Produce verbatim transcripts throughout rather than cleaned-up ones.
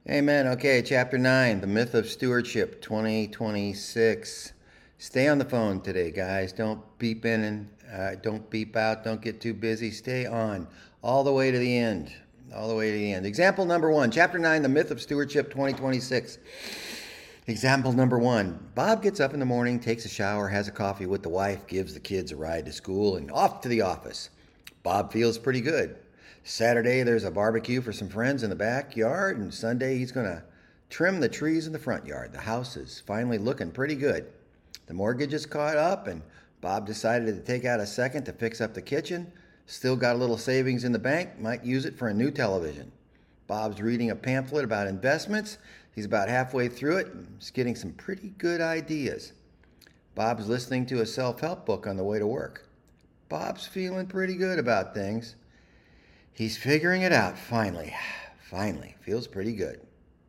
Amen. Okay, chapter nine, The Myth of Stewardship twenty twenty-six. Stay on the phone today, guys. Don't beep in and uh, don't beep out. Don't get too busy. Stay on all the way to the end. All the way to the end. Example number one, chapter nine, The Myth of Stewardship twenty twenty-six. Example number one, Bob gets up in the morning, takes a shower, has a coffee with the wife, gives the kids a ride to school, and off to the office. Bob feels pretty good. Saturday, there's a barbecue for some friends in the backyard, and Sunday, he's going to trim the trees in the front yard. The house is finally looking pretty good. The mortgage is caught up, and Bob decided to take out a second to fix up the kitchen. Still got a little savings in the bank, might use it for a new television. Bob's reading a pamphlet about investments. He's about halfway through it, and he's getting some pretty good ideas. Bob's listening to a self-help book on the way to work. Bob's feeling pretty good about things. He's figuring it out, finally. Finally. Feels pretty good.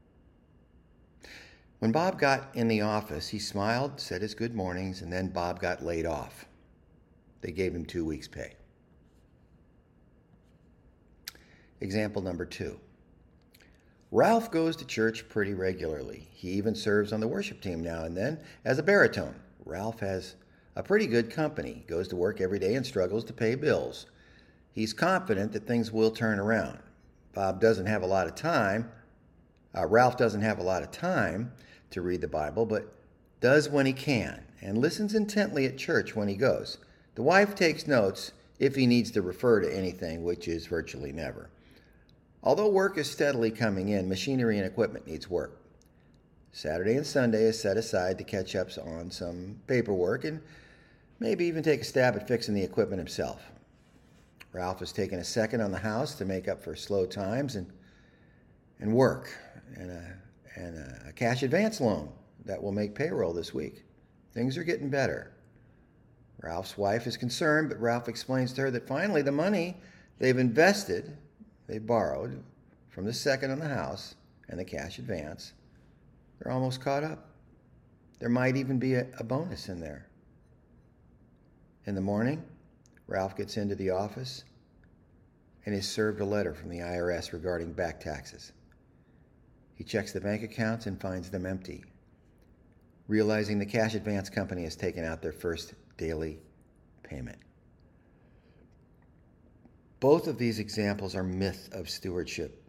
When Bob got in the office, he smiled, said his good mornings, and then Bob got laid off. They gave him two weeks' pay. Example number two. Ralph goes to church pretty regularly. He even serves on the worship team now and then as a baritone. Ralph has a pretty good company, goes to work every day and struggles to pay bills. He's confident that things will turn around. Bob doesn't have a lot of time. Uh, Ralph doesn't have a lot of time to read the Bible, but does when he can and listens intently at church when he goes. The wife takes notes if he needs to refer to anything, which is virtually never. Although work is steadily coming in, machinery and equipment needs work. Saturday and Sunday is set aside to catch up on some paperwork and maybe even take a stab at fixing the equipment himself. Ralph has taken a second on the house to make up for slow times and and work and a, and a cash advance loan that will make payroll this week. Things are getting better. Ralph's wife is concerned, but Ralph explains to her that finally the money they've invested, they borrowed from the second on the house and the cash advance, they're almost caught up. There might even be a, a bonus in there. In the morning, Ralph gets into the office and is served a letter from the I R S regarding back taxes. He checks the bank accounts and finds them empty, realizing the cash advance company has taken out their first daily payment. Both of these examples are myth of stewardship,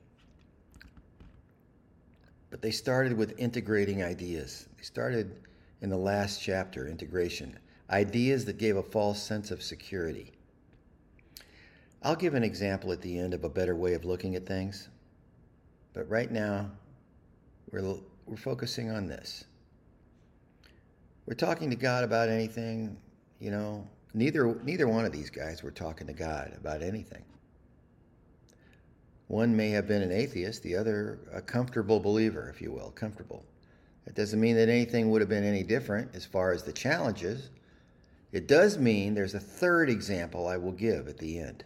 but they started with integrating ideas. They started in the last chapter, integration. Ideas that gave a false sense of security. I'll give an example at the end of a better way of looking at things, but right now we're, we're focusing on this. We're talking to God about anything, you know, neither, neither one of these guys were talking to God about anything. One may have been an atheist, the other a comfortable believer, if you will, comfortable. That doesn't mean that anything would have been any different as far as the challenges. It does mean there's a third example I will give at the end.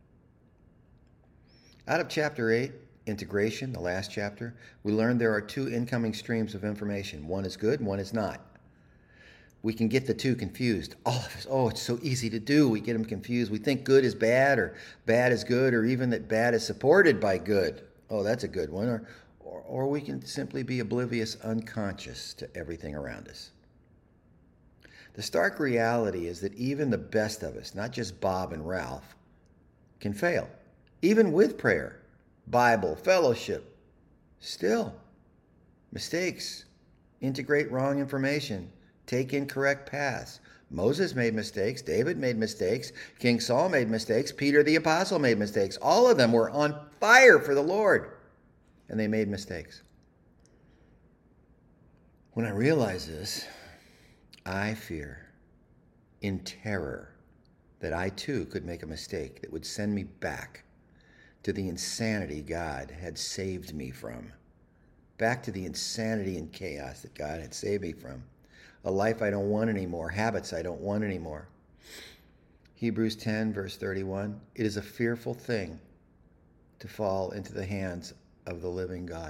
Out of chapter eight, integration, the last chapter, we learned there are two incoming streams of information. One is good, one is not. We can get the two confused. All of us, oh, it's so easy to do. We get them confused. We think good is bad or bad is good, or even that bad is supported by good. Oh, that's a good one. Or, or, or we can simply be oblivious, unconscious to everything around us. The stark reality is that even the best of us, not just Bob and Ralph, can fail. Even with prayer, Bible, fellowship, still. Mistakes, integrate wrong information, take incorrect paths. Moses made mistakes, David made mistakes, King Saul made mistakes, Peter the Apostle made mistakes. All of them were on fire for the Lord, and they made mistakes. When I realize this, I fear, in terror, that I too could make a mistake that would send me back to the insanity God had saved me from. Back to the insanity and chaos that God had saved me from. A life I don't want anymore, habits I don't want anymore. Hebrews ten, verse thirty-one, it is a fearful thing to fall into the hands of the living God.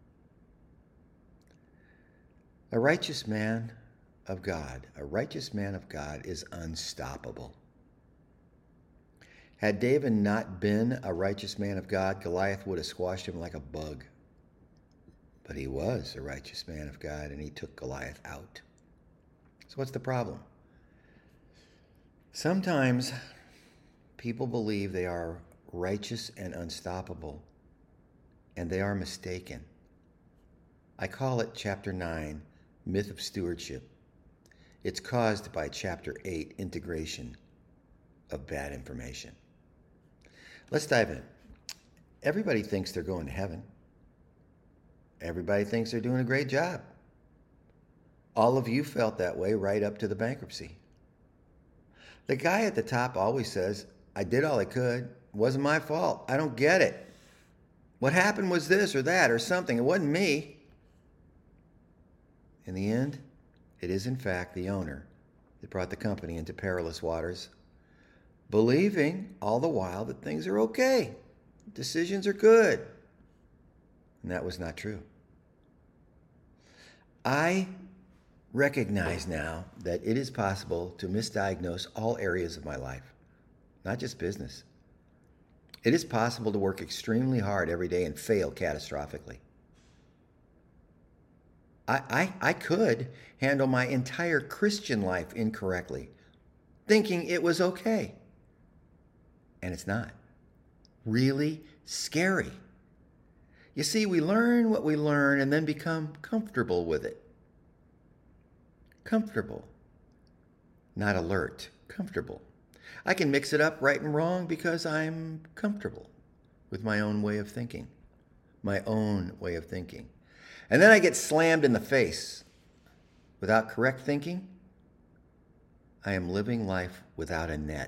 A righteous man of God, a righteous man of God is unstoppable. Had David not been a righteous man of God, Goliath would have squashed him like a bug. But he was a righteous man of God, and he took Goliath out. So what's the problem? Sometimes people believe they are righteous and unstoppable, and they are mistaken. I call it Chapter nine, Myth of Stewardship. It's caused by Chapter eight, Integration of Bad Information. Let's dive in. Everybody thinks they're going to heaven. Everybody thinks they're doing a great job. All of you felt that way right up to the bankruptcy. The guy at the top always says, I did all I could. It wasn't my fault. I don't get it. What happened was this or that or something. It wasn't me. In the end, it is in fact the owner that brought the company into perilous waters, believing all the while that things are okay. Decisions are good. And that was not true. I recognize now that it is possible to misdiagnose all areas of my life, not just business. It is possible to work extremely hard every day and fail catastrophically. I, I, I could handle my entire Christian life incorrectly, thinking it was okay. And it's not. Really scary. You see, we learn what we learn and then become comfortable with it. Comfortable. Not alert. Comfortable. I can mix it up right and wrong because I'm comfortable with my own way of thinking. My own way of thinking. And then I get slammed in the face. Without correct thinking, I am living life without a net.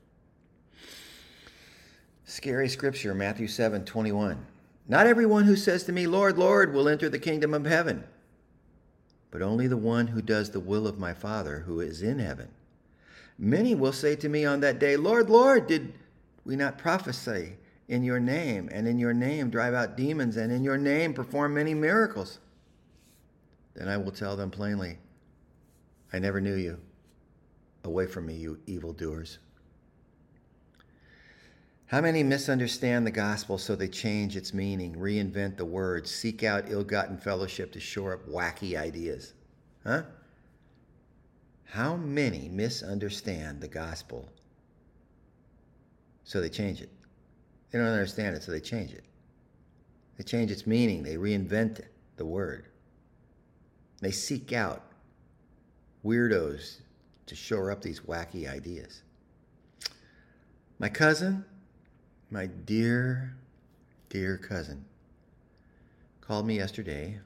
Scary scripture, Matthew seven twenty-one. Not everyone who says to me, Lord, Lord, will enter the kingdom of heaven, but only the one who does the will of my Father who is in heaven. Many will say to me on that day, Lord, Lord, did we not prophesy in your name, and in your name drive out demons, and in your name perform many miracles? Then I will tell them plainly, I never knew you. Away from me, you evildoers. How many misunderstand the gospel so they change its meaning, reinvent the words, seek out ill-gotten fellowship to shore up wacky ideas? Huh? How many misunderstand the gospel so they change it? They don't understand it, so they change it. They change its meaning. They reinvent it, the word. They seek out weirdos to shore up these wacky ideas. My cousin, my dear, dear cousin, called me yesterday.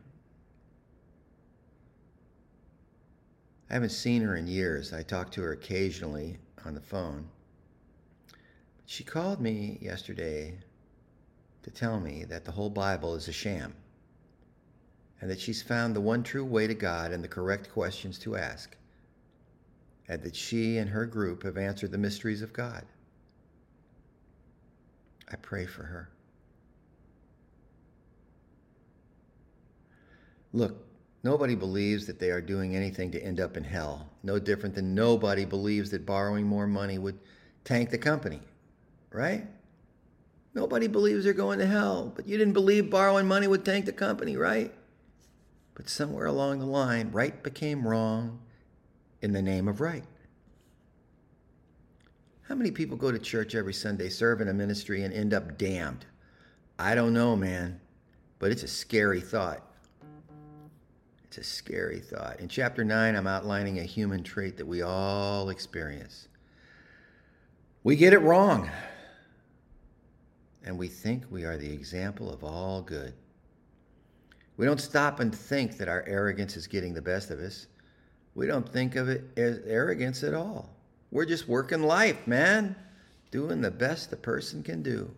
I haven't seen her in years. I talk to her occasionally on the phone. She called me yesterday to tell me that the whole Bible is a sham and that she's found the one true way to God and the correct questions to ask, and that she and her group have answered the mysteries of God. I pray for her. Look, nobody believes that they are doing anything to end up in hell. No different than nobody believes that borrowing more money would tank the company, right? Nobody believes they're going to hell, but you didn't believe borrowing money would tank the company, right? But somewhere along the line, right became wrong in the name of right. How many people go to church every Sunday, serve in a ministry, and end up damned? I don't know, man, but it's a scary thought. It's a scary thought. In chapter nine, I'm outlining a human trait that we all experience. We get it wrong, and we think we are the example of all good. We don't stop and think that our arrogance is getting the best of us. We don't think of it as arrogance at all. We're just working life, man, doing the best the person can do.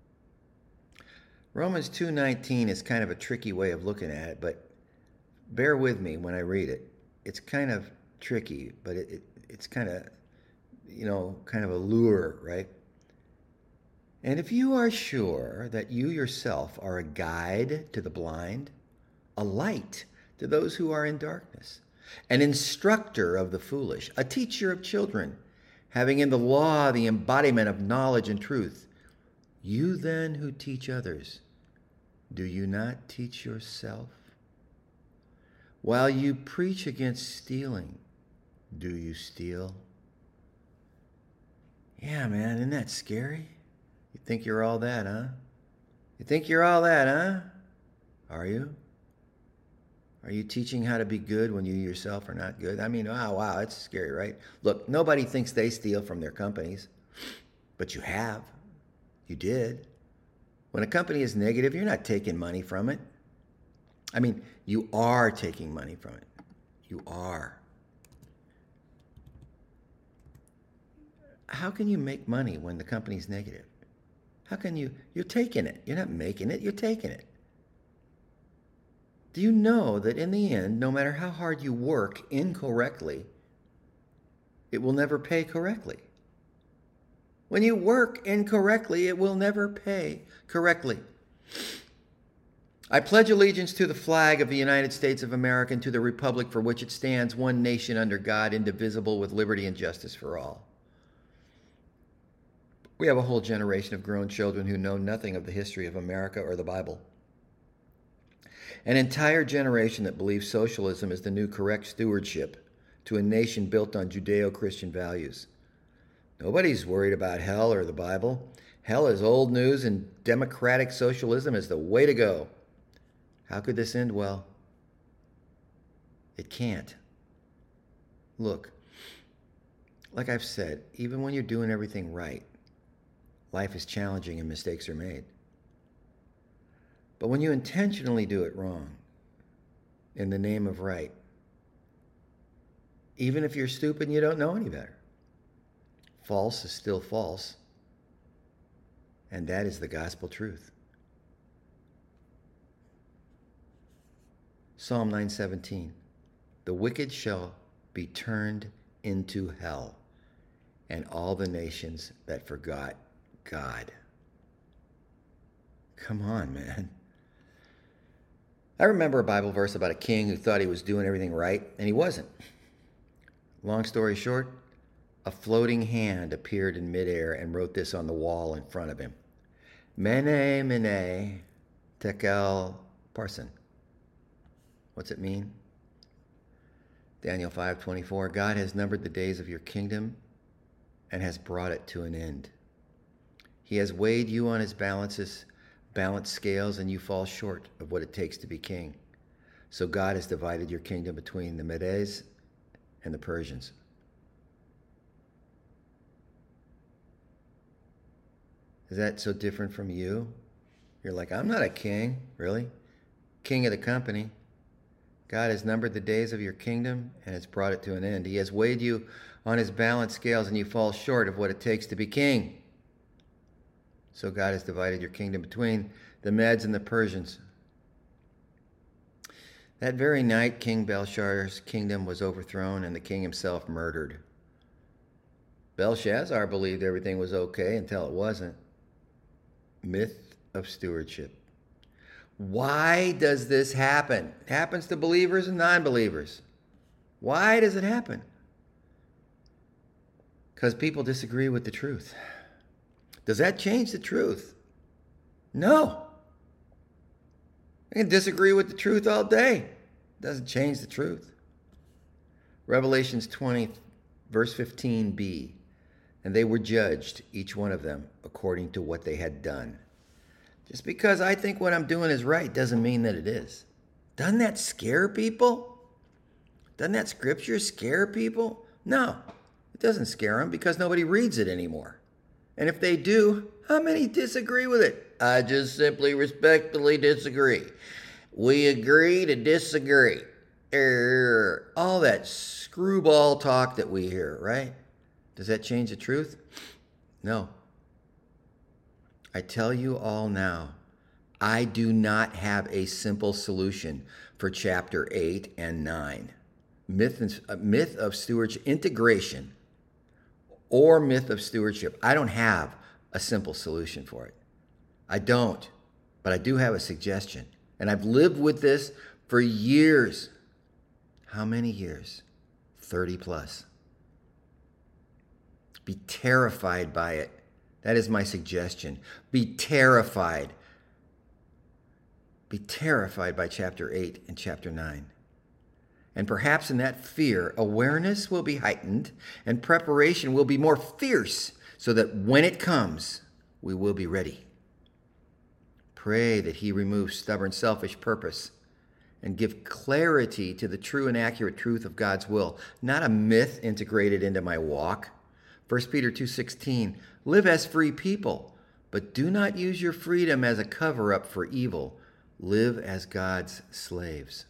Romans two nineteen is kind of a tricky way of looking at it, but bear with me when I read it. It's kind of tricky, but it, it, it's kind of, you know, kind of a lure, right? And if you are sure that you yourself are a guide to the blind, a light to those who are in darkness, an instructor of the foolish, a teacher of children, having in the law the embodiment of knowledge and truth, you then who teach others, do you not teach yourself? While you preach against stealing, do you steal? Yeah, man, isn't that scary? You think you're all that, huh? You think you're all that, huh? Are you? Are you teaching how to be good when you yourself are not good? I mean, wow, wow, it's scary, right? Look, nobody thinks they steal from their companies, but you have. You did. When a company is negative, you're not taking money from it. I mean, you are taking money from it. You are. How can you make money when the company's negative? How can you? You're taking it. You're not making it, you're taking it. Do you know that in the end, no matter how hard you work incorrectly, it will never pay correctly? When you work incorrectly, it will never pay correctly. I pledge allegiance to the flag of the United States of America and to the republic for which it stands, one nation under God, indivisible, with liberty and justice for all. We have a whole generation of grown children who know nothing of the history of America or the Bible. An entire generation that believes socialism is the new correct stewardship to a nation built on Judeo-Christian values. Nobody's worried about hell or the Bible. Hell is old news, and democratic socialism is the way to go. How could this end well? It can't. Look, like I've said, even when you're doing everything right, life is challenging and mistakes are made. But when you intentionally do it wrong, in the name of right, even if you're stupid and you don't know any better, false is still false, and that is the gospel truth. Psalm nine seventeen, the wicked shall be turned into hell, and all the nations that forgot God. Come on, man. I remember a Bible verse about a king who thought he was doing everything right, and he wasn't. Long story short, a floating hand appeared in midair and wrote this on the wall in front of him. Mene, mene, tekel, parsin. What's it mean? Daniel five twenty-four, God has numbered the days of your kingdom and has brought it to an end. He has weighed you on his balances, balanced scales, and you fall short of what it takes to be king. So God has divided your kingdom between the Medes and the Persians. Is that so different from you? You're like, I'm not a king, really? King of the company. God has numbered the days of your kingdom and has brought it to an end. He has weighed you on his balanced scales and you fall short of what it takes to be king. So God has divided your kingdom between the Medes and the Persians. That very night, King Belshazzar's kingdom was overthrown and the king himself murdered. Belshazzar believed everything was okay until it wasn't. Myth of stewardship. Why does this happen? It happens to believers and non-believers. Why does it happen? Because people disagree with the truth. Does that change the truth? No. They can disagree with the truth all day. It doesn't change the truth. Revelations twenty, verse fifteen b. And they were judged, each one of them, according to what they had done. Just because I think what I'm doing is right doesn't mean that it is. Doesn't that scare people? Doesn't that scripture scare people? No, it doesn't scare them because nobody reads it anymore. And if they do, how many disagree with it? I just simply respectfully disagree. We agree to disagree. Er, all that screwball talk that we hear, right? Does that change the truth? No. I tell you all now, I do not have a simple solution for chapter eight and nine. Myth, and, uh, myth of stewardship, integration, or myth of stewardship. I don't have a simple solution for it. I don't, but I do have a suggestion. And I've lived with this for years. How many years? thirty plus. Be terrified by it. That is my suggestion. Be terrified. Be terrified by chapter eight and chapter nine. And perhaps in that fear, awareness will be heightened and preparation will be more fierce so that when it comes, we will be ready. Pray that he removes stubborn, selfish purpose and give clarity to the true and accurate truth of God's will, not a myth integrated into my walk. First Peter two sixteen, live as free people, but do not use your freedom as a cover-up for evil. Live as God's slaves.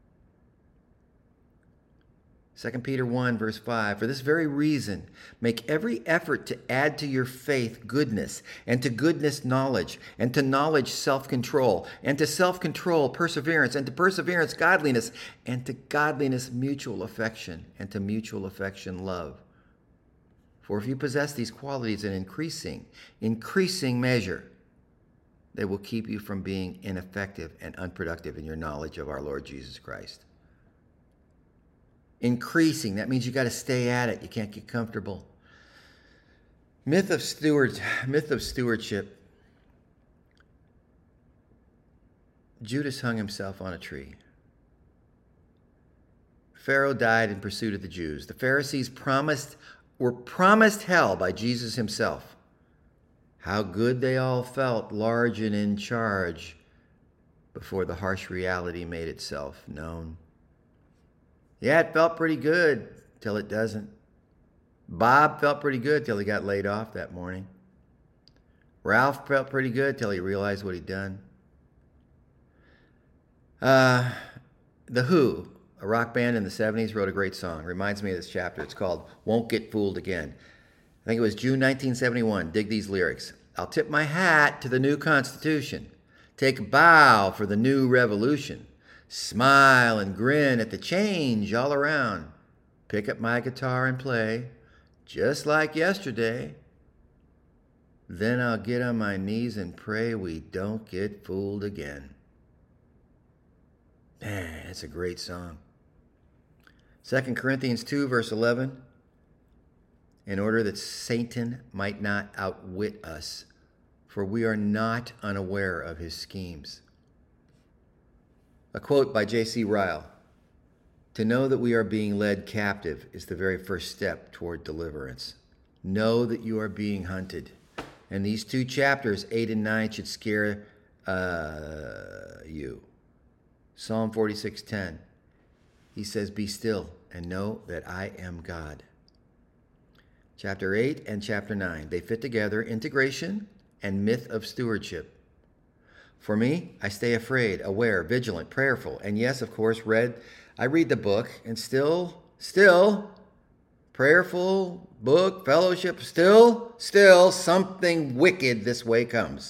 Second Peter one, verse five, for this very reason, make every effort to add to your faith goodness, and to goodness knowledge, and to knowledge self-control, and to self-control perseverance, and to perseverance godliness, and to godliness mutual affection, and to mutual affection love. For if you possess these qualities in increasing, increasing measure, they will keep you from being ineffective and unproductive in your knowledge of our Lord Jesus Christ. Increasing, that means you got to stay at it. You can't get comfortable. Myth of steward, myth of stewardship. Judas hung himself on a tree. Pharaoh died in pursuit of the Jews. The Pharisees promised were promised hell by Jesus himself. How good they all felt, large and in charge, before the harsh reality made itself known. Yeah, it felt pretty good till it doesn't. Bob felt pretty good till he got laid off that morning. Ralph felt pretty good till he realized what he'd done. Uh, The Who, a rock band in the seventies, wrote a great song. Reminds me of this chapter. It's called Won't Get Fooled Again. I think it was June nineteen seventy-one. Dig these lyrics. I'll tip my hat to the new Constitution. Take a bow for the new revolution. Smile and grin at the change all around. Pick up my guitar and play, just like yesterday. Then I'll get on my knees and pray we don't get fooled again. Man, it's a great song. Second Corinthians two, verse eleven. In order that Satan might not outwit us, for we are not unaware of his schemes. A quote by J C Ryle. To know that we are being led captive is the very first step toward deliverance. Know that you are being hunted. And these two chapters, eight and nine, should scare uh, you. Psalm forty-six ten. He says, be still and know that I am God. Chapter eight and chapter nine, they fit together, integration and myth of stewardship. For me, I stay afraid, aware, vigilant, prayerful, and yes, of course, read. I read the book, and still, still, prayerful, book, fellowship, still, still, something wicked this way comes.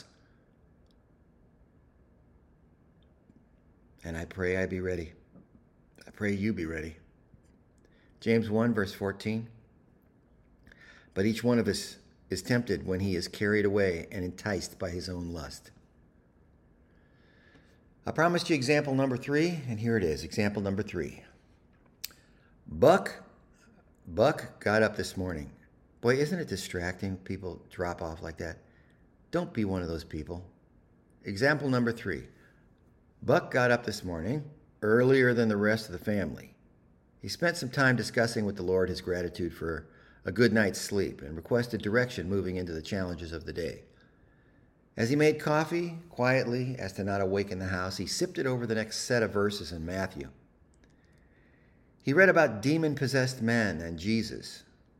And I pray I be ready. I pray you be ready. James one, verse fourteen. But each one of us is tempted when he is carried away and enticed by his own lust. I promised you example number three, and here it is, example number three. Buck, Buck got up this morning. Boy, isn't it distracting? People drop off like that. Don't be one of those people. Example number three. Buck got up this morning, earlier than the rest of the family. He spent some time discussing with the Lord his gratitude for a good night's sleep and requested direction moving into the challenges of the day. As he made coffee, quietly, as to not awaken the house, he sipped it over the next set of verses in Matthew. He read about demon-possessed men and Jesus.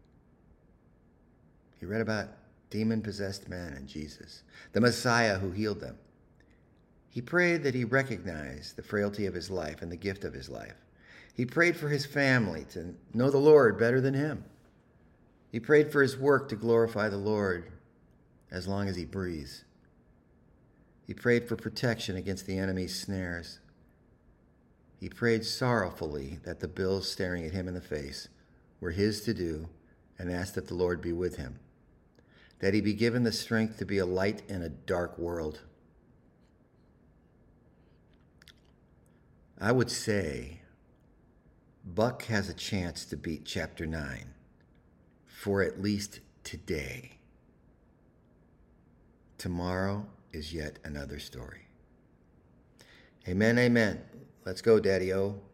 He read about demon-possessed men and Jesus, the Messiah who healed them. He prayed that he recognized the frailty of his life and the gift of his life. He prayed for his family to know the Lord better than him. He prayed for his work to glorify the Lord as long as he breathes. He prayed for protection against the enemy's snares. He prayed sorrowfully that the bills staring at him in the face were his to do and asked that the Lord be with him, that he be given the strength to be a light in a dark world. I would say Buck has a chance to beat chapter nine for at least today. Tomorrow is yet another story. Amen, amen. Let's go, Daddy-O.